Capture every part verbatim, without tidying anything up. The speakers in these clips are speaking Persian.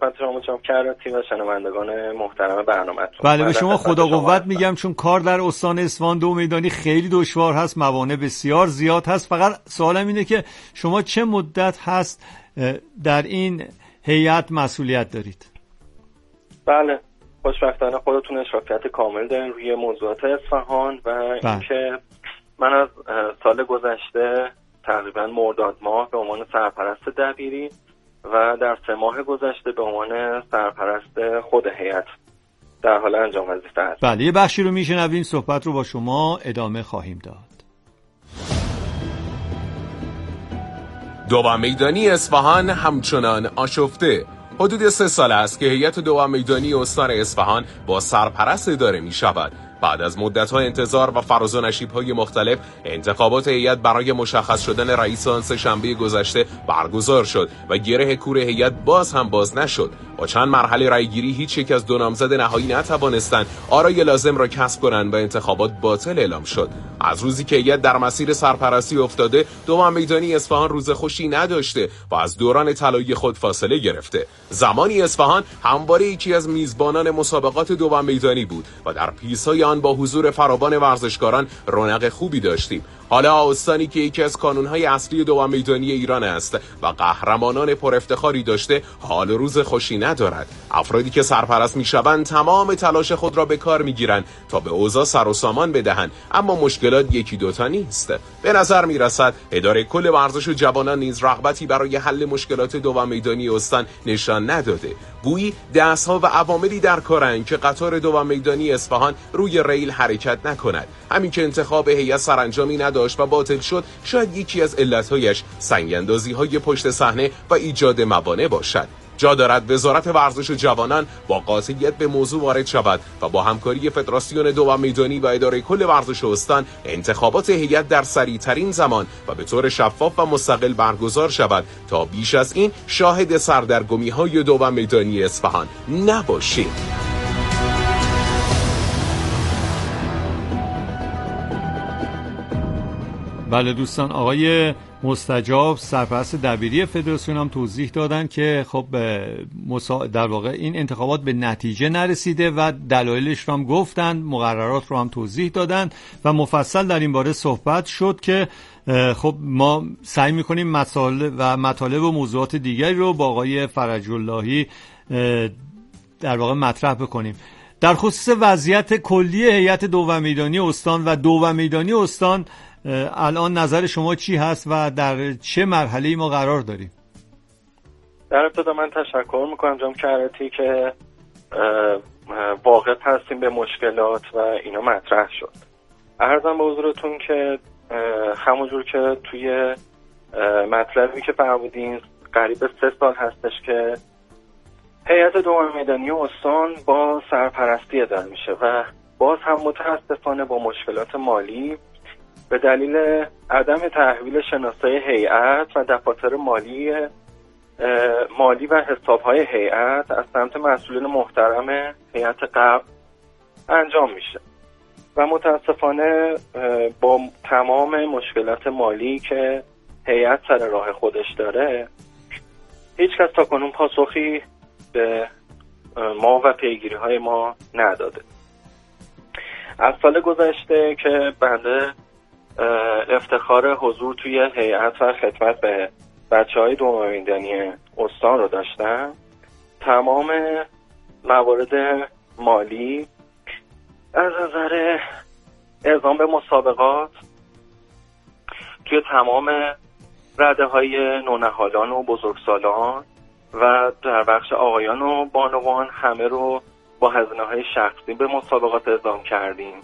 خدمت شما جناب کرتی و شنوندگان محترم برنامه‌تون. بله به شما خدا قوت میگم، چون کار در استان اصفهان دو میدانی خیلی دشوار هست، موانع بسیار زیاد هست. فقط سوالم اینه که شما چه مدت هست در این هیئت مسئولیت دارید؟ بله خوشبختانه خودتون اشرافیت کامل دارین روی موضوعات اصفهان و اینکه من از سال گذشته تقریبا مرداد ماه به عنوان سرپرست دبیری و در سه ماه گذشته به عنوان سرپرست خود هیئت در حال انجام وظیفه هستم. بله یه بخشی رو میشنویم، صحبت رو با شما ادامه خواهیم داد. دوام میدانی اصفهان همچنان آشفته. حدود سه سال است که هیئت دوام میدانی استان اصفهان با سرپرست اداره می شود. بعد از مدت‌ها انتظار و فراز و نشیب‌های مختلف، انتخابات هیئت برای مشخص شدن رئیس آن سه شنبه گذشته برگزار شد و گره کور هیئت باز هم باز نشد. با چند مرحله رأیگیری هیچ یک از دو نامزد نهایی نتوانستند آرای لازم را کسب کنند و انتخابات باطل اعلام شد. از روزی که هیئت در مسیر سرپرستی افتاده، دوام میدانی اصفهان روز خوشی نداشته و از دوران طلایی خود فاصله گرفته. زمانی اصفهان همواره یکی از میزبانان مسابقات دوام میدانی بود و در پیش‌های آن با حضور فراوان ورزشکاران رونق خوبی داشتیم. حالا استانی که یکی از کانونهای اصلی دوام میدانی ایران است و قهرمانان پر افتخاری داشته، حال روز خوشی ندارد. افرادی که سرپرست میشوند تمام تلاش خود را به کار میگیرند تا به اوضاع سر و سامان بدهند، اما مشکلات یکی دوتا نیست. به نظر میرسد اداره کل ورزش و جوانان نیز رغبتی برای حل مشکلات دوام میدانی استان نشان نداده. گویی دست‌ها و عواملی در کارند که قطار دوام میدانی اصفهان روی ریل حرکت نکند. همین که انتخاب هیئت سرانجامی نداشت و باطل شد، شاید یکی از علت‌هایش سنگ‌اندازی‌های پشت صحنه و ایجاد موانع باشد. جا دارد وزارت ورزش و جوانان با قاطعیت به موضوع وارد شود و با همکاری فدراسیون دوام میدانی و اداره کل ورزش استان انتخابات هیئت در سریع‌ترین زمان و به طور شفاف و مستقل برگزار شود تا بیش از این شاهد سردرگمی‌های دوام میدانی اصفهان نباشیم. بله دوستان، آقای مستجاب سرپرست دبیری فدراسیون هم توضیح دادن که خب در واقع این انتخابات به نتیجه نرسیده و دلایلش رو هم گفتن، مقررات رو هم توضیح دادن و مفصل در این باره صحبت شد که خب ما سعی میکنیم مسائل و مطالب و موضوعات دیگری رو با آقای فرج اللهی در واقع مطرح بکنیم. در خصوص وضعیت کلی هیئت دوام میدانی استان و دوام میدانی استان الان نظر شما چی هست و در چه مرحله‌ای ما قرار داریم؟ در ابتدا من تشکر میکنم جناب کرتی که واقف هستیم به مشکلات و اینا مطرح شد. عرضم به حضورتون که همونجور که توی مطلبی که فرمودین قریب سه سال هستش که هیئت دوام میدانی استان با سرپرستی اداره میشه و باز هم متاسفانه با مشکلات مالی به دلیل عدم تحویل شناسایی هیئت و دفاتر مالی مالی و حسابهای هیئت از سمت مسئولین محترم هیئت قبل انجام میشه و متاسفانه با تمام مشکلات مالی که هیئت سر راه خودش داره، هیچ کس تا کنون پاسخی به ما و پیگیری های ما نداده. از سال گذشته که بنده افتخار حضور توی هیئت و خدمت به بچه های دوام میدانی استان رو داشتم، تمام موارد مالی از نظر اعزام به مسابقات توی تمام رده های نونهالان و بزرگسالان و در بخش آقایان و بانوان همه رو با هزینه های شخصی به مسابقات اعزام کردیم.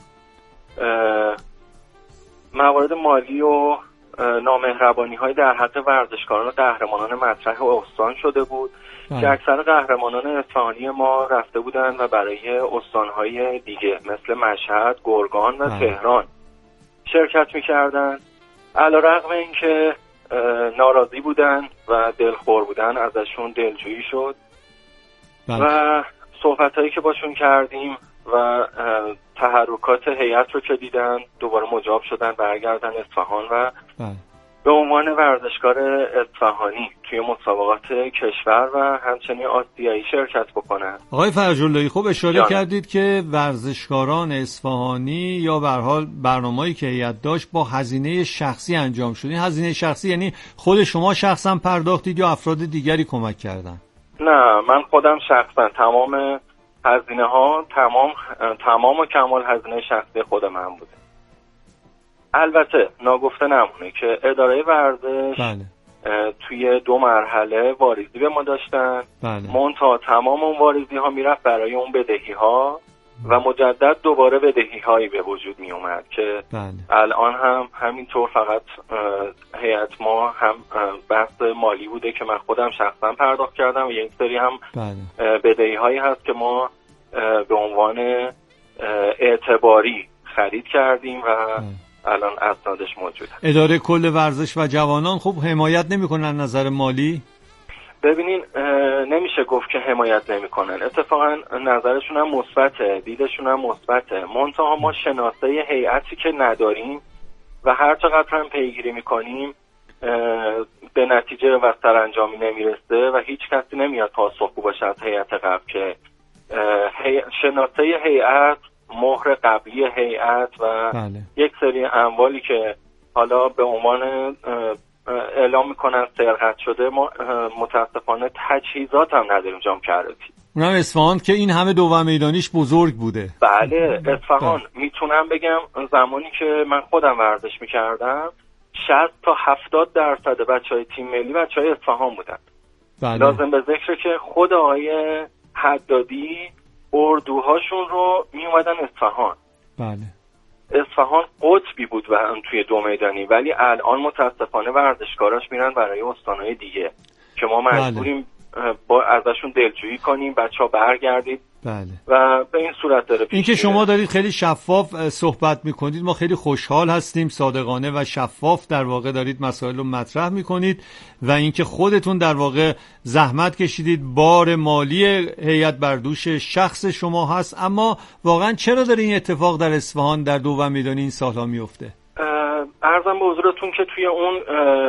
موارد مالی و نامهربانی های در حق ورزشکاران و قهرمانان مطرح استان شده بود اه. که اکثر قهرمانان اصفهانی ما رفته بودن و برای استانهای دیگه مثل مشهد، گرگان و اه. تهران شرکت میکردن. علیرغم اینکه ناراضی بودن و دلخور بودن ازشون دلجویی شد بله. و صحبتایی که باشون کردیم و تحرکات هیئت رو که دیدن دوباره مجاب شدن برگردن اصفهان و بله. به عنوان ورزشکار اصفهانی توی مسابقات کشور و همچنین آسیایی شرکت بکنم. آقای فرج‌اللهی خب اشاره جانه. کردید که ورزشکاران اصفهانی یا به هر حال برنامه‌ای که هیئت داشت با هزینه شخصی انجام شد. این هزینه شخصی یعنی خود شما شخصا پرداختید یا افراد دیگری کمک کردن؟ نه، من خودم شخصا تمام هزینه ها تمام تمام و کمال هزینه شخصی خود من بوده. البته ناگفته نمونه که اداره ورزش بله. توی دو مرحله واریزی به ما داشتن. بله. منتها تمام اون واریزی ها میرفت برای اون بدهی ها و مجدد دوباره بدهی هایی به وجود می اومد که بله. الان هم همینطور فقط هیئت ما هم بحث مالی بوده که من خودم شخصا پرداخت کردم و یک سری هم بله. بدهی هایی هست که ما به عنوان اعتباری خرید کردیم و بله. الان اسنادش موجوده. اداره کل ورزش و جوانان خوب حمایت نمی‌کنن نظر مالی؟ ببینین نمیشه گفت که حمایت نمی‌کنن. اتفاقا نظرشون هم مثبته، دیدشون هم مثبته. منتها ما شناسه هیئتی که نداریم و هر چقدر هم پیگیری می‌کنیم به نتیجه و سرانجامی نمیرسه و هیچ کسی نمیاد پاسخگو باشه از هیئت قبل که هی... شناسه هیئت، مهر قبلی هیئت و بله. یک سری اموالی که حالا به عنوان اعلام میکنن سرقت شده، ما متاسفانه تجهیزات هم نداریم جام کرتی. اونم اصفهان که این همه دوام میدانیش بزرگ بوده. بله اصفهان بله. میتونم بگم زمانی که من خودم ورزش میکردم شصت تا هفتاد درصد بچهای تیم ملی بچهای اصفهان بودن. بله. لازم به ذکره که خود آقای حدادی اردوهاشون رو می اومدن اصفهان. بله. اصفهان قطبی بود و توی دو میدانی، ولی الان متاسفانه ورزشکاراش میرن برای استانهای دیگه که ما مجبوریم بله. با ازشون دلجویی کنیم بچه‌ها برگردید. بله. و به این صورت داره پیش. این که شما دارید خیلی شفاف صحبت میکنید ما خیلی خوشحال هستیم، صادقانه و شفاف در واقع دارید مسائل رو مطرح میکنید و اینکه خودتون در واقع زحمت کشیدید، بار مالی هیئت بر دوش شخص شما هست. اما واقعا چرا داره این اتفاق در اصفهان در دوم میدانی این سالها میفته؟ عرضم به حضورتون که توی اون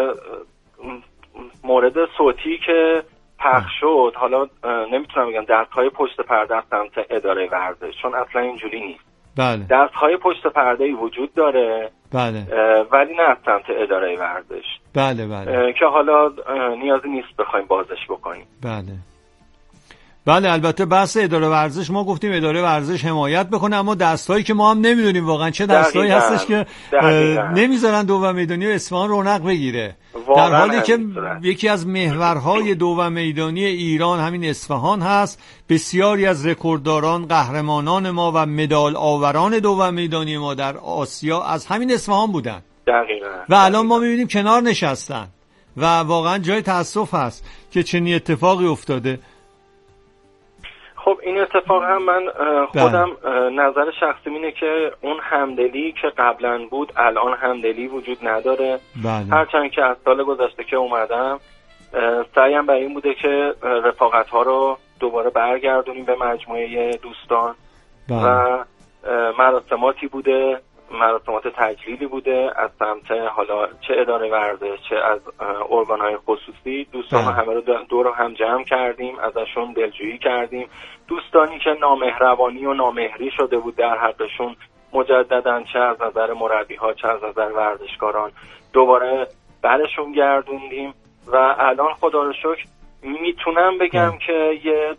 مورد صوتی که پخش شد، حالا نمیتونم بگم دست‌های پشت پرده از سمت اداره ورزش، چون اصلا اینجوری نیست. بله. دست‌های پشت پرده‌ای وجود داره. بله. ولی نه از سمت اداره ورزش. بله بله. که حالا نیازی نیست بخوایم بازش بکنیم. بله. بله البته بحث اداره ورزش ما گفتیم اداره ورزش حمایت بکنه، اما دستایی که ما هم نمیدونیم واقعا چه دستایی هستش که نمیذارن دوم میدانی و اصفهان رونق بگیره، در حالی که یکی از محورهای دوم میدانی ایران همین اصفهان هست. بسیاری از رکوردداران، قهرمانان ما و مدال آوران دوم میدانی ما در آسیا از همین اصفهان بودن. دقیقاً. و الان ما میبینیم کنار نشستن و واقعا جای تأسف هست که چنین اتفاقی افتاده. خب این اتفاق هم من خودم نظر شخصی اینه که اون همدلی که قبلا بود الان همدلی وجود نداره. بله. هرچند که از سال گذشته که اومدم سعیم بر این بوده که رفاقت ها رو دوباره برگردونیم به مجموعه دوستان. بله. و مراسماتی بوده، مراسمات تجلیلی بوده از سمت حالا چه اداره ورزش چه از ارگان‌های خصوصی. دوستان بله. همه رو دور رو هم جمع کردیم، ازشون دلجویی کردیم. دوستانی که نامهربانی و نامهری شده بود در حقشون مجدداً چه از نظر مربی‌ها چه از نظر ورزشکاران دوباره برشون گردوندیم و الان خدا رو شکر میتونم بگم بله. که یه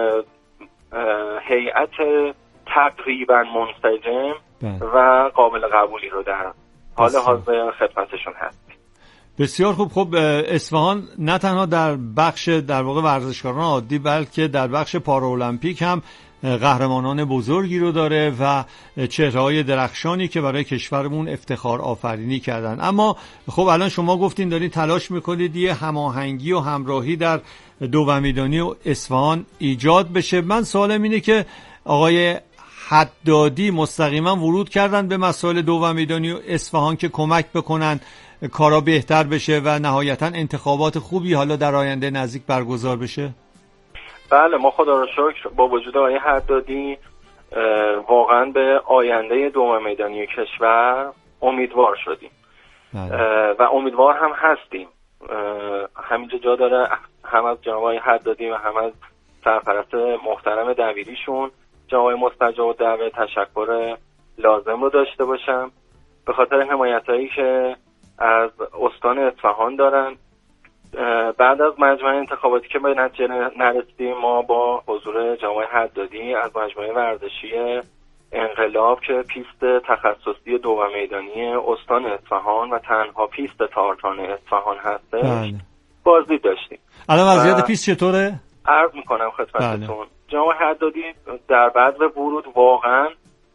هیئت تقریباً منسجم بله. و قابل قبولی رو در حال حاضر خدمتشون هست. بسیار خوب. خب اصفهان نه تنها در بخش در واقع ورزشکاران عادی بلکه در بخش پارالمپیک هم قهرمانان بزرگی رو داره و چهره‌های درخشانی که برای کشورمون افتخار آفرینی کردن. اما خب الان شما گفتین دارین تلاش میکنید یه هماهنگی و همراهی در دوم میدانی و اصفهان ایجاد بشه. من سوالم اینه که آقای حدادی مستقیما ورود کردن به مسائل دوم میدانی و اصفهان که کمک بکنن کارا بهتر بشه و نهایتا انتخابات خوبی حالا در آینده نزدیک برگزار بشه؟ بله ما خدا رو شکر با وجود آقای حدادی واقعا به آینده دوم میدانی کشور امیدوار شدیم. بله. و امیدوار هم هستیم. همینجا جا داره هم از جناب آقای حدادی و هم از سرپرست محترم دبیریشون جناب آقای مستجاب الدعوه تشکر لازم رو داشته باشم به خاطر حمایتایی که از استان اصفهان دارن. بعد از مجمع انتخاباتی که به نتیجه نرسیدیم، ما با حضور جناب آقای حدادی از مجمع ورزشی انقلاب که پیست تخصصی دو و میدانی استان اصفهان و تنها پیست تارتان اصفهان هستش بله. بازدید داشتیم. الان وضعیت پیست چطوره؟ عرض میکنم خدمتتون. جناب حدادی در بعد ورود واقعا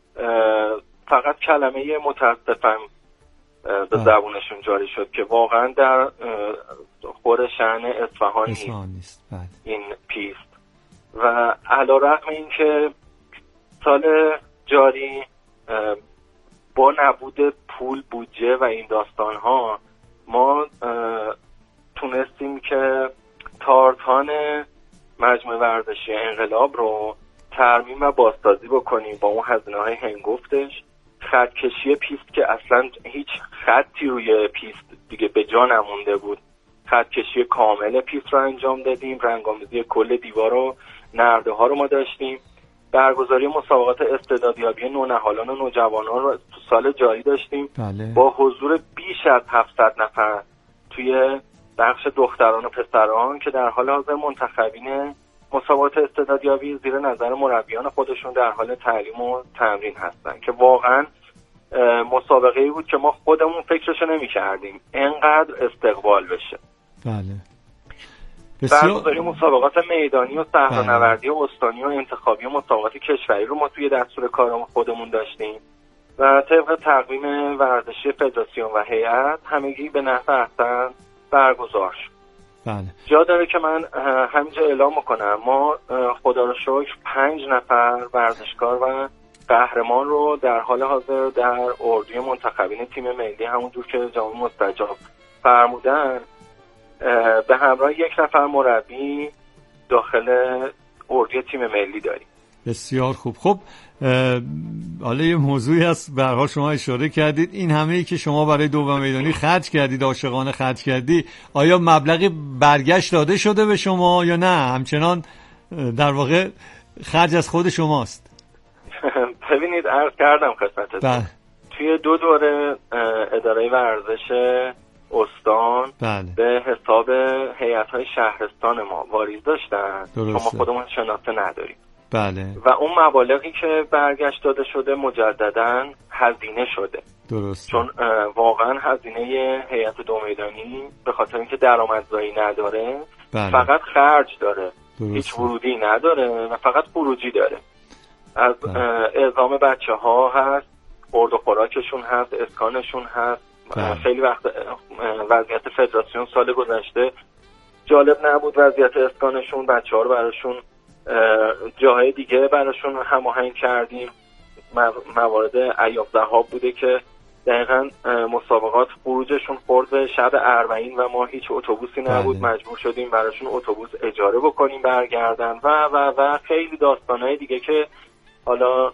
فقط کلمه متاسفم به زبونشون جاری شد که واقعا در خور شأن اصفهان نیست این پیست و علیرغم این که سال جاری با نبود پول بودجه و این داستان ها ما تونستیم که تارتان مجمع ورزشی انقلاب رو ترمیم و بازسازی بکنیم با اون هزینه های هنگفتش. خطکشی پیست که اصلا هیچ خطی روی پیست دیگه به جا نمونده بود، خطکشی کامل پیست رو انجام دادیم. رنگ‌آمیزی کل دیوار و نرده ها رو ما داشتیم. برگزاری مسابقات استعدادیابی نونهالان و نوجوانان رو تو سال جاری داشتیم بله. با حضور بیش از هفتصد نفر توی بخش دختران و پسران که در حال حاضر منتخبین مسابقات استعدادیابی زیر نظر مربیان خودشون در حال تعلیم و تمرین هستن که واقعا مسابقه‌ای بود که ما خودمون فکرشو نمی‌کردیم انقدر استقبال بشه. بله. برگزاری مسابقات میدانی و صحرانوردی و استانی و انتخابی و مسابقات کشوری رو ما توی دستور کارمون خودمون داشتیم و طبق تقویم ورزشی فدراسیون و هیئت همگی به نحو احسن برگزار شد. بله. جا داره که من همینجا اعلام میکنم ما خدا رو شکر پنج نفر ورزشکار و قهرمان رو در حال حاضر در اردوی منتخبین تیم ملی همونجور که جناب مستجاب فرمودن به همراه یک نفر مربی داخل اردوی تیم ملی داریم. بسیار خوب. خب حالا یه موضوعی هست به هر حال شما اشاره کردید، این همه‌ای که شما برای دو و میدانی خرج کردید، عاشقانه خرج کردی، آیا مبلغی برگشت داده شده به شما یا نه همچنان در واقع خرج از خود شماست؟ ببینید عرض کردم خدمتتون توی دو دوره اداره ورزش استان بله. به حساب هیئت‌های شهرستان ما واریز داشتن که ما خودمون شناسه نداریم. بله. و اون مبالغی که برگشت داده شده مجدداً هزینه شده. درست. چون واقعا هزینه هیئت دو میدانی به خاطر اینکه درآمدزایی نداره بله. فقط خرج داره. درست. هیچ ورودی نداره و فقط خروجی داره. از بله. اعزام بچه ها هست، خورد و خوراکشون هست، اسکانشون هست. بله. خیلی وقت وضعیت فدراسیون سال گذشته جالب نبود، وضعیت اسکانشون بچه ها رو براشون جاهای دیگه براشون هماهنگ کردیم. موارد ایاف ذهاب بوده که دقیقاً مسابقات خروجشون خورد به شب اربعین و ما هیچ اتوبوسی نبود. بله. مجبور شدیم براشون اتوبوس اجاره بکنیم برگردن و و و خیلی داستانهای دیگه که حالا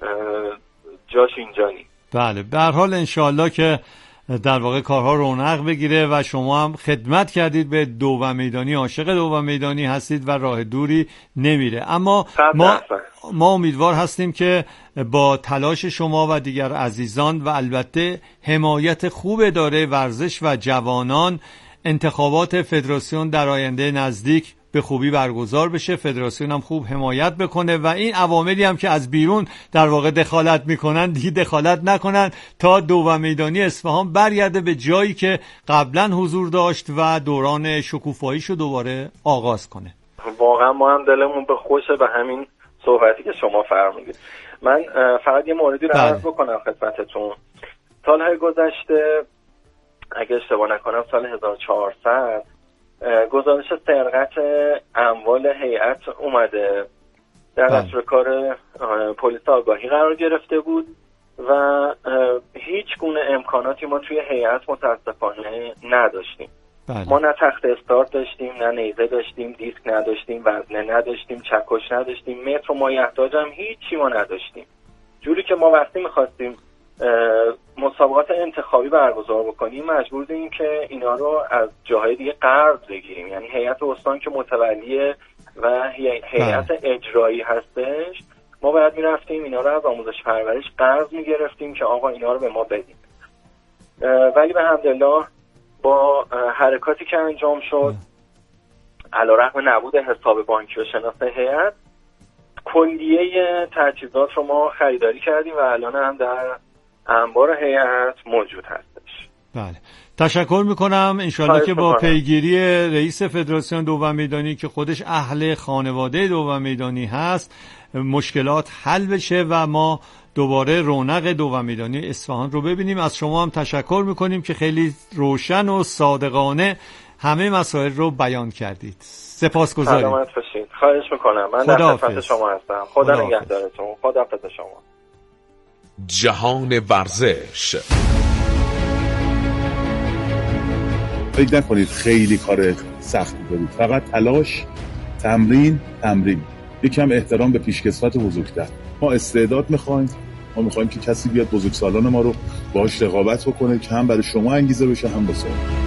جاش اینجا نیست. بله به هر حال انشالله که در واقع کارها رونق بگیره و شما هم خدمت کردید به دو و میدانی، عاشق دو و میدانی هستید و راه دوری نمیره. اما ما ما امیدوار هستیم که با تلاش شما و دیگر عزیزان و البته حمایت خوب اداره ورزش و جوانان انتخابات فدراسیون در آینده نزدیک به خوبی برگزار بشه، فدراسیون هم خوب حمایت بکنه و این عواملی هم که از بیرون در واقع دخالت میکنن دیگه دخالت نکنن تا دو و میدانی اصفهان برگرده به جایی که قبلا حضور داشت و دوران شکوفاییشو دوباره آغاز کنه. واقعا ما هم دلمون به خوشه به همین صحبتی که شما فرمودید. من فقط یه موردی رو عرض بکنم خدمتتون. سالهای گذشته اگه اشتباه نکنم سال هزار و چهارصد گزارش سرقت اموال هیئت اومده در دستور کار پلیس آگاهی قرار گرفته بود و هیچ گونه امکاناتی ما توی هیئت متاسفانه نداشتیم. بله. ما نه تخت استارت داشتیم، نه نیزه داشتیم، دیسک نداشتیم، وزنه نداشتیم، چکش نداشتیم، متر و مایحتاج هم هیچی ما نداشتیم. جوری که ما وقتی میخواستیم مسابقات انتخابی برگزار بکنیم مجبور بودیم که اینا رو از جاهای دیگه قرض بگیریم. یعنی هیئت استان که متولی و هیئت اجرایی هستش، ما باید میرفتیم اینا رو از آموزش پرورش قرض میگرفتیم که آقا اینا رو به ما بدیم. ولی به حمدالله با حرکاتی که انجام شد علیرغم نبود حساب بانکی و شناس هیئت، کلیه تجهیزات رو ما خریداری کردیم و الان هم در انبار هیئت موجود هستش. بله، تشکر میکنم. انشالله که با پیگیری رئیس فدراسیون دوم میدانی که خودش اهل خانواده دوم میدانی هست مشکلات حل بشه و ما دوباره رونق دوم میدانی اصفهان رو ببینیم. از شما هم تشکر میکنیم که خیلی روشن و صادقانه همه مسائل رو بیان کردید. سپاسگزاریم. سلامت باشید. خواهش میکنم. من در خدمت شما هستم. خدا, خدا نگهدارتون. خدا حافظ شما. جهان ورزش. فکر نکنید خیلی کار سختی دارید، فقط تلاش، تمرین، تمرین، یکم احترام به پیشکسوت بزرگتر. ما استعداد میخوایم، ما میخوایم که کسی بیاد بزرگسالان ما رو باهاش رقابت بکنه که هم برای شما انگیزه بشه هم واسه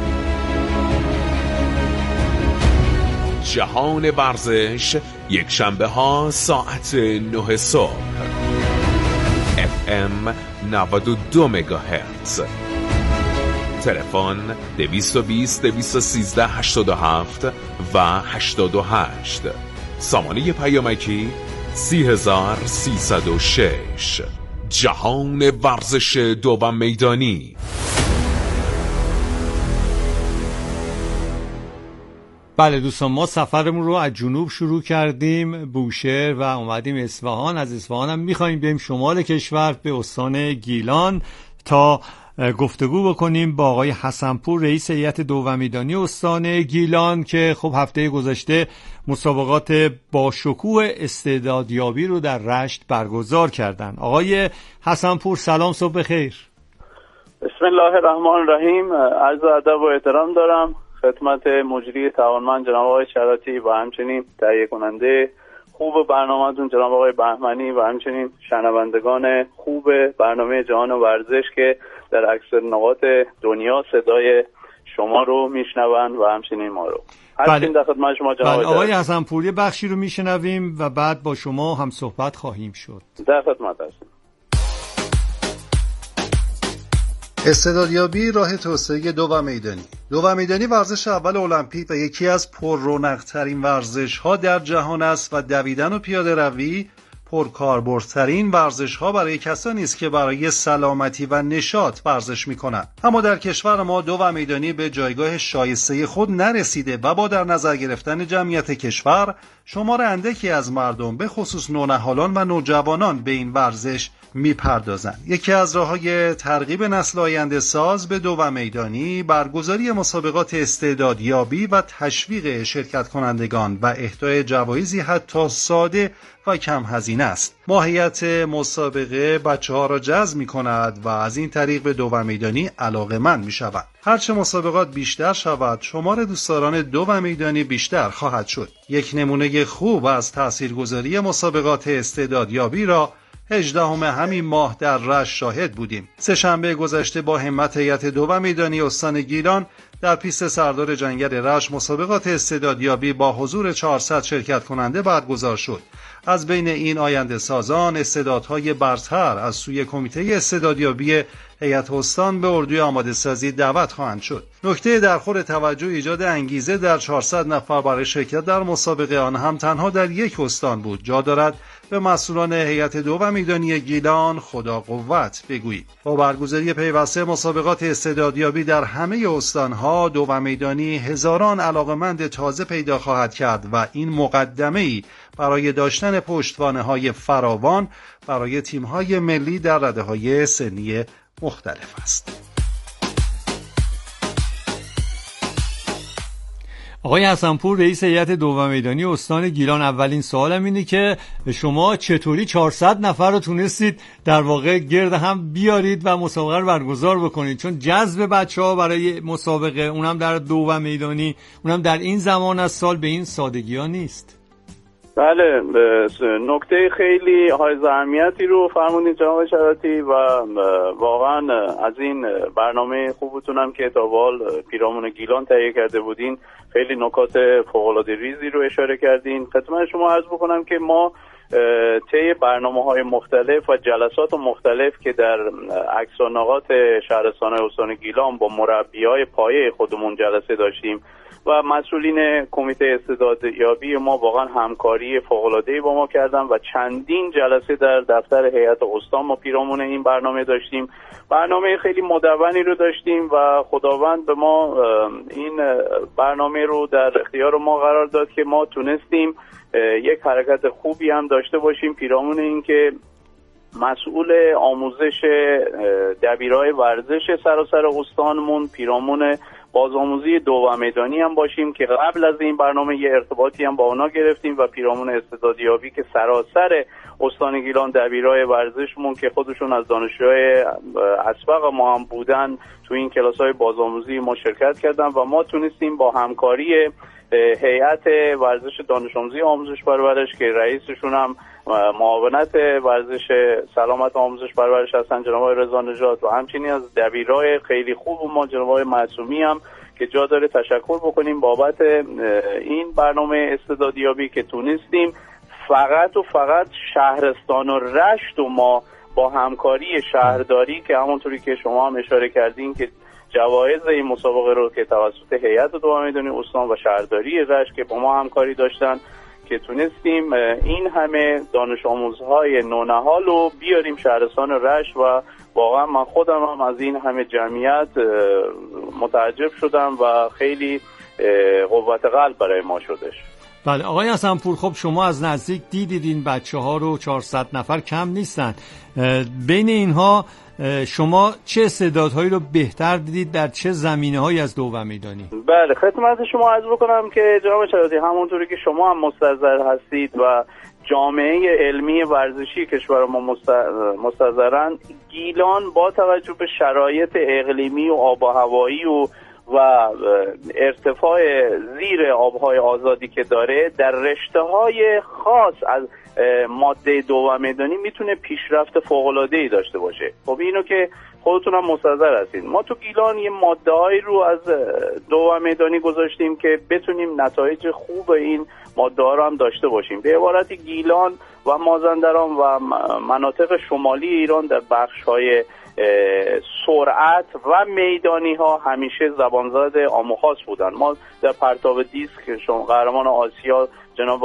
جهان ورزش. یک شنبه ها ساعت نه صبح اف ام نود و دو مگاهرتز. تلفن دویست و بیست دویست و سیزده هشتاد و هفت و هشتاد و هشت. سامانه پیامکی سی هزار سیصد و شش. جهان ورزش دوم میدانی. بله دوستان، ما سفرمون رو از جنوب شروع کردیم بوشهر و اومدیم اصفهان. از اصفهان هم میخواییم بریم شمال کشور به استان گیلان تا گفتگو بکنیم با آقای حسنپور رئیس هیئت دوم میدانی استان گیلان که خب هفته گذشته مسابقات با شکوه استعدادیابی رو در رشت برگزار کردن. آقای حسنپور سلام، صبح بخیر. بسم الله الرحمن الرحیم. عرض ادب و احترام دارم خدمت مجری توانمند جناب آقای شراطی و همچنین تهیه کننده خوب برنامه‌تون جناب آقای بهمنی و همچنین شنوندگان خوب برنامه جهان ورزش که در اکثر نقاط دنیا صدای شما رو میشنوند و همچنین ما رو. هستیم در خدمت شما جناب بله. آقای حسنپور یه بخشی رو میشنویم و بعد با شما هم صحبت خواهیم شد. در خدمت هستیم. استعدادیابی راه توسعه دوم میدانی. دوم میدانی ورزش اول المپیک و یکی از پررونق‌ترین ورزش‌ها در جهان است و دویدن و پیاده روی پرکاربردترین ورزش‌ها برای کسانی است که برای سلامتی و نشاط ورزش می‌کنند. اما در کشور ما دوم میدانی به جایگاه شایسته خود نرسیده و با در نظر گرفتن جمعیت کشور شمار اندکی از مردم به خصوص نونهالان و نوجوانان به این ورزش میپردازند. یکی از راه‌های ترغیب نسل آینده ساز به دوم میدانی برگزاری مسابقات استعدادیابی و تشویق شرکت کنندگان و اهدای جوایزی حتی ساده و کم هزینه است. ماهیت مسابقه بچه‌ها را جذب می‌کند و از این طریق به دوم میدانی علاقه‌مند می‌شوند. هرچه مسابقات بیشتر شود، شمار دوستداران دوم میدانی بیشتر خواهد شد. یک نمونه خوب از تاثیرگذاری مسابقات استعدادیابی را هجدهم همین ماه در رشت شاهد بودیم. سه شنبه گذشته با همت هیئت دوم میدانی استان گیلان در پیست سردار جنگل رشت مسابقات استعدادیابی با حضور چهارصد شرکت کننده برگزار شد. از بین این آینده سازان استعدادهای برتر از سوی کمیته استعدادیابی هیئت استان به اردوی آماده سازی دعوت خواهند شد. نکته درخور توجه ایجاد انگیزه در چهارصد نفر برای شرکت در مسابقه آن هم تنها در یک استان بود. جا دارد به مسئولان هیئت دوم میدانی گیلان خدا قوت بگویید. با برگزاری پیوسته مسابقات استعدادیابی در همه استانها دوم میدانی هزاران علاقمند تازه پیدا خواهد کرد و این مقدمه‌ای برای داشتن پشتوانه‌های فراوان برای تیم‌های ملی در رده‌های سنی مختلف است. آقای حسنپور رئیس هیئت دوم میدانی استان گیلان، اولین سوالم اینه که شما چطوری چهارصد نفر رو تونستید در واقع گرد هم بیارید و مسابقه رو برگزار بکنید؟ چون جذب بچه‌ها برای مسابقه اونم در دوم میدانی اونم در این زمان از سال به این سادگی ها نیست. بله، نکته خیلی های اهمیتی رو فرمودین جناب شراطی و واقعا از این برنامه خوبتونم که تا بال پیرامون گیلان تهیه کرده بودین خیلی نکات فوق‌العاده ریزی رو اشاره کردین. خدمت شما عرض بکنم که ما طی برنامه‌های مختلف و جلسات مختلف که در اکساناقات شهرستان استان گیلان با مربیای پایه خودمون جلسه داشتیم و مسئولین کمیته استعدادیابی ما واقعا همکاری فوق‌العاده‌ای با ما کردن و چندین جلسه در دفتر هیئت استان ما پیرامون این برنامه داشتیم. برنامه خیلی مدونی رو داشتیم و خداوند به ما این برنامه رو در اختیار ما قرار داد که ما تونستیم یک حرکت خوبی هم داشته باشیم پیرامون این که مسئول آموزش دبیرای ورزش سراسر استانمون پیرامون بازآموزی دو و میدانی هم باشیم که قبل از این برنامه یه ارتباطی هم با اونا گرفتیم و پیرامون استعدادیابی که سراسر استان گیلان دبیرای ورزشمون که خودشون از دانشجوهای اسبق ما هم بودن تو این کلاس‌های بازآموزی ما شرکت کردن و ما تونستیم با همکاری هیئت ورزش دانش آموزی آموزش پرورش که رئیسشون هم معاونت ورزش سلامت آموزش پرورش هستن جناب آقای رضا نژاد و همچنین از دبیرای خیلی خوب ما جناب آقای معصومی هم که جا داره تشکر بکنیم بابت این برنامه استعدادیابی که تونستیم فقط و فقط شهرستان و رشت و ما با همکاری شهرداری که همونطوری که شما هم اشاره کردین که جوایز این مسابقه رو که توسط هیئت دو میدانی استان و شهرداری رشت که با ما همکاری داشتن که تونستیم این همه دانش آموزهای نونهال رو بیاریم شهرستان رشت و واقعا من خودم هم از این همه جمعیت متعجب شدم و خیلی قوت قلب برای ما شدش. بله آقای حسن‌پور، خب شما از نزدیک دیدید این بچه ها رو، چهارصد نفر کم نیستن. بین اینها شما چه استعدادهایی رو بهتر دیدید در چه زمینه‌هایی از دو و میدانی؟ بله خدمت شما عرض بکنم که جناب شراطی همونطوری که شما هم مستحضر هستید و جامعه علمی ورزشی کشور ما مستحضرن، گیلان با توجه به شرایط اقلیمی و آب و هوایی و و ارتفاع زیر آبهای آزادی که داره در رشته‌های خاص از ماده دو و میدانی میتونه پیشرفت فوق‌العاده‌ای داشته باشه. خب اینو که خودتون هم مستحضر هستید. ما تو گیلان یه ماده‌هایی رو از دو و میدانی گذاشتیم که بتونیم نتایج خوب این ماده‌ها رو هم داشته باشیم. به عبارتی گیلان و مازندران و مناطق شمالی ایران در بخش‌های سرعت و میدانی ها همیشه زبانزد عام و خاص بودن. ما در پرتاب دیسک شما قهرمان آسیا جناب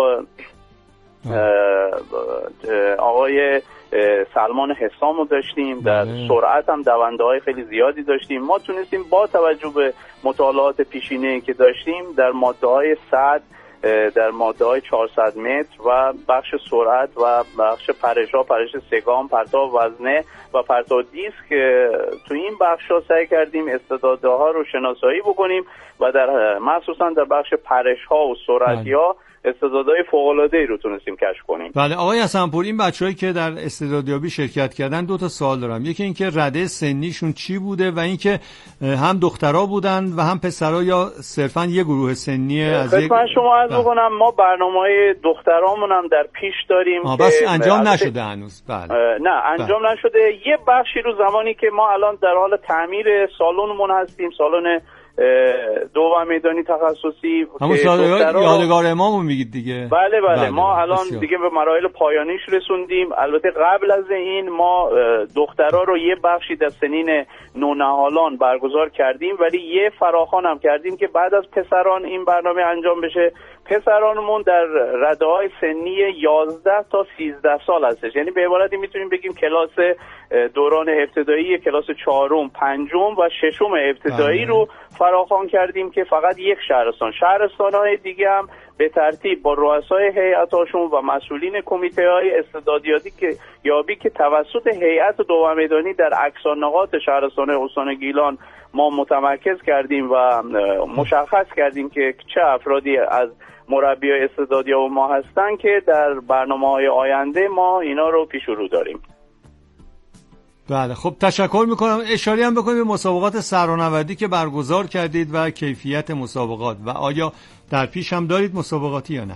آقای سلمان حسام رو داشتیم، در سرعت هم دونده های خیلی زیادی داشتیم. ما تونستیم با توجه به مطالعات پیشینه‌ای که داشتیم در ماده های صد، در ماده های چهارصد متر و بخش سرعت و بخش پرش ها، پرش سگام، پرتاب وزنه و پرتاب دیسک، تو این بخش ها سعی کردیم استعدادها رو شناسایی بکنیم و در مخصوصا در بخش پرش ها و سرعتی ها استعدادهای فوق‌العاده‌ای رو تونستیم کشف کنیم. بله آقای حسن‌پور، این بچه‌هایی که در استعدادیابی شرکت کردن دو تا سوال دارم. یکی اینکه رده سنیشون چی بوده و اینکه هم دخترها بودن و هم پسرها یا صرفاً یه گروه سنی از یک من شما عرض بکنم ما برنامه‌های دخترامون هم در پیش داریم که بس انجام نشده هنوز. بله نه انجام بله. نشده. یه بخشی رو زمانی که ما الان در حال تعمیر سالنمون هستیم، سالن دو و میدانی تخصصی همون یادگار امامو میگید دیگه. بله بله, بله ما الان بسیار. دیگه به مراحل پایانیش رسوندیم. البته قبل از این ما دخترها رو یه بخشی در سنین نونهالان برگزار کردیم ولی یه فراخوان هم کردیم که بعد از پسران این برنامه انجام بشه. پسرانمون در رده‌های سنی یازده تا سیزده سال هستش، یعنی به عبارتی میتونیم بگیم کلاس دوران ابتدایی، کلاس چهارم، پنجم و ششم ابتدایی رو فراخوان کردیم که فقط یک شهرستان. شهرستان‌های دیگه هم به ترتیب با رؤسای هیئت‌هاشون و مسئولین کمیته‌های استعدادیابی که یابی که توسط هیئت دو میدانی در اکساناقات شهرستان استان گیلان ما متمرکز کردیم و مشخص کردیم که چه افرادی از مربیای استعدادیاب ما هستن که در برنامه‌های آینده ما اینا رو پیش رو داریم. بله خب تشکر میکنم. اشاره هم بکنیم به مسابقات سرانوردی که برگزار کردید و کیفیت مسابقات و آیا در پیش هم دارید مسابقاتی یا نه؟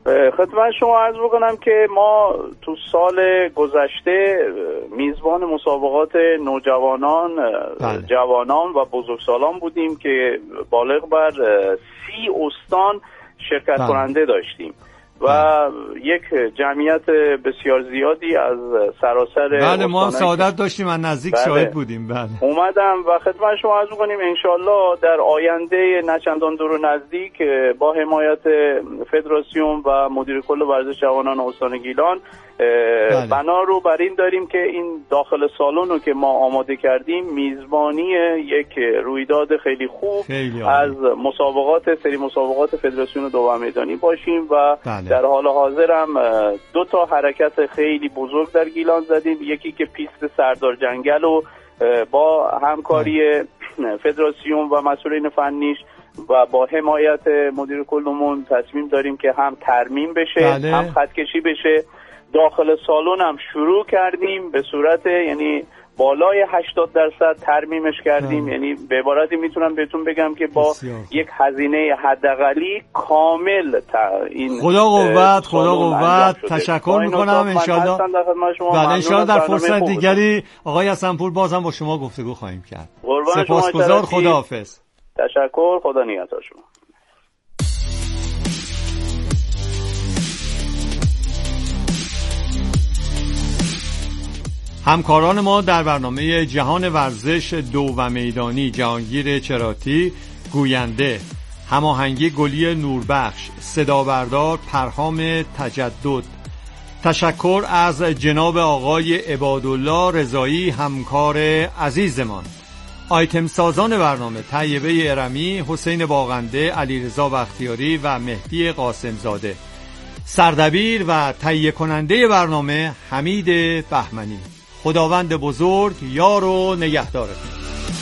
خدمت شما عرض بکنم که ما تو سال گذشته میزبان مسابقات نوجوانان، بله. جوانان و بزرگسالان بودیم که بالغ بر سی استان شرکت بله. کننده داشتیم و بله. یک جمعیت بسیار زیادی از سراسر بله ما سعادت داشتیم، از نزدیک بله. شاهد بودیم. بله اومدم و خدمت شما عرض می‌کنیم انشالله در آینده نچندان دور و نزدیک با حمایت فدراسیون و مدیر کل ورزش جوانان استان گیلان بله. بنا رو بر این داریم که این داخل سالن رو که ما آماده کردیم میزبانی یک رویداد خیلی خوب خیلی از مسابقات سری مسابقات فدراسیون دوام میدانی باشیم و بله. در حال حاضر هم دو تا حرکت خیلی بزرگ در گیلان زدیم. یکی که پیست سردار جنگل رو با همکاری بله. فدراسیون و مسئولین فنیش و با حمایت مدیر کلمون تصمیم داریم که هم ترمیم بشه بله. هم خطکشی بشه. داخل سالن هم شروع کردیم به صورت یعنی بالای هشتاد درصد ترمیمش کردیم. اه. یعنی به عبارتی میتونم بهتون بگم که با بسیار. یک هزینه حداقلی کامل این خدا قوت خدا قوت تشکر میکنم. انشالله بله انشالله در فرصت دیگری آقای حسنپور بازم با شما گفتگو خواهیم کرد. سپاسگزار، خداحافظ. تشکر، خدا نگهدار شما. همکاران ما در برنامه جهان ورزش دو و میدانی جهانگیر چراتی، گوینده، هماهنگی گلی نوربخش، صدا بردار پرهام تجدد. تشکر از جناب آقای عبادالله رضایی همکار عزیزمان. آیتم سازان برنامه طیبه ارمی، حسین باغنده، علیرضا بختیاری و مهدی قاسمزاده. سردبیر و تهیه کننده برنامه حمید بهمنی. خداوند بزرگ یار و نگهدارتون.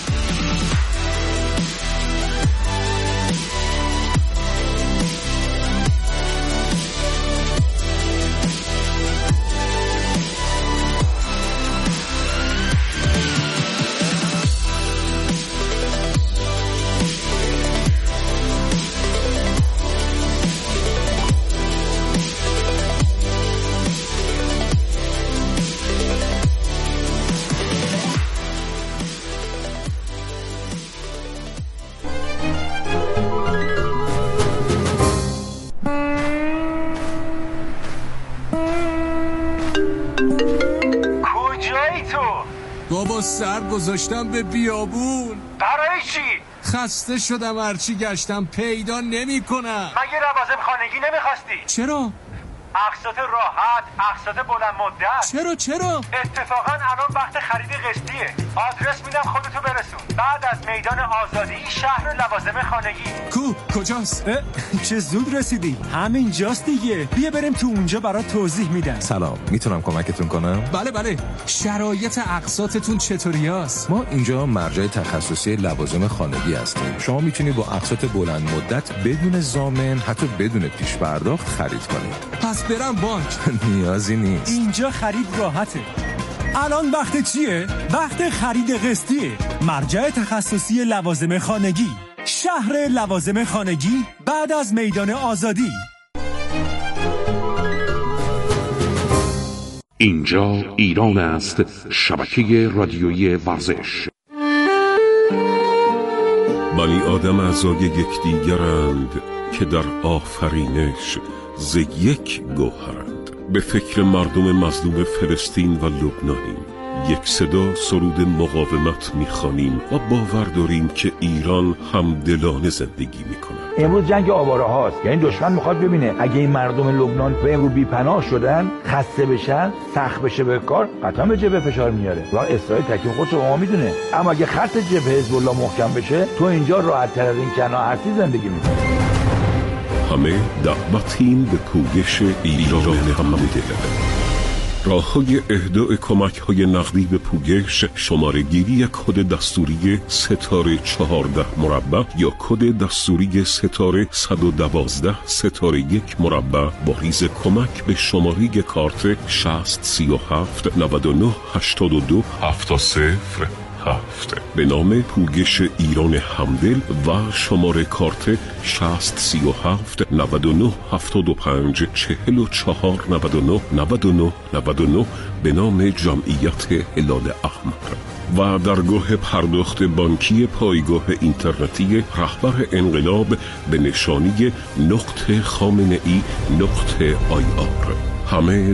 بابا سر گذاشتم به بیابون. برای چی؟ خسته شدم هرچی گشتم پیدا نمی کنم. مگه لوازم خانگی نمیخواستی؟ چرا؟ اقساط راحت، اقساط بلند مدت. چرا چرا؟ اتفاقا الان وقت خرید قسطیه. آدرس میدم خودتو برسون. بعد از میدان آزادی شهر لوازم خانگی. کو کجاست؟ چه زود رسیدی. همین جاست دیگه. بیا بریم تو اونجا برات توضیح میدم. سلام، میتونم کمکتون کنم؟ بله بله. شرایط اقساطتون چطوریاست؟ ما اینجا مرجع تخصصی لوازم خانگی هستیم. شما میتونید با اقساط بلند مدت بدون ضامن حتی بدون پیش پرداخت خرید کنید. پس برم بانک. نیازی نیست. اینجا خرید راحته. الان وقت چیه؟ وقت خرید قسطیه. مرجع تخصصی لوازم خانگی، شهر لوازم خانگی بعد از میدان آزادی. اینجا ایران است، شبکه رادیویی ورزش. بنی آدم اعضای یکدیگرند که در آفرینش ز یک گوهرند. به فکر مردم مظلوم فلسطین و لبنانیم. یک صدا سرود مقاومت میخوانیم و باور داریم که ایران هم دلانه زندگی میکنه. امروز جنگ آواره هاست، یعنی دشمن میخواد ببینه اگه این مردم لبنان به امروز بی پناه شدن، خسته بشن، سخت بشه به کار، قطعا به جبهه فشار میاره و اسرائیل تکیم خودش رو میدونه. اما اگه خط جبهه حزب الله محکم بشه، تو اینجا راحت تر از این کنار هستی زندگی میکنی. همه دعوتیم به پویش ایران همدل. راه‌های اهدای کمک‌های نقدی به پویش، شماره گیری کد دستوری ستاره چهارده مربع یا کد دستوری ستاره صد و دوازده ستاره یک مربع با ریز کمک به شماره کارت شصت سی و هفت نود و نه هشتاد و دو هفتاد صفر هفت به نام پوگش ایران همدل و شماره کارت شصت سی و هفت نود و نه هفتاد و پنج چهل و چهار نود و نه نود و نه نود و نه به نام جمعیت هلال احمر و درگاه پرداخت بانکی پایگاه اینترنتی رهبر انقلاب به نشانی نقطه خامنه ای نقطه آی آر. همه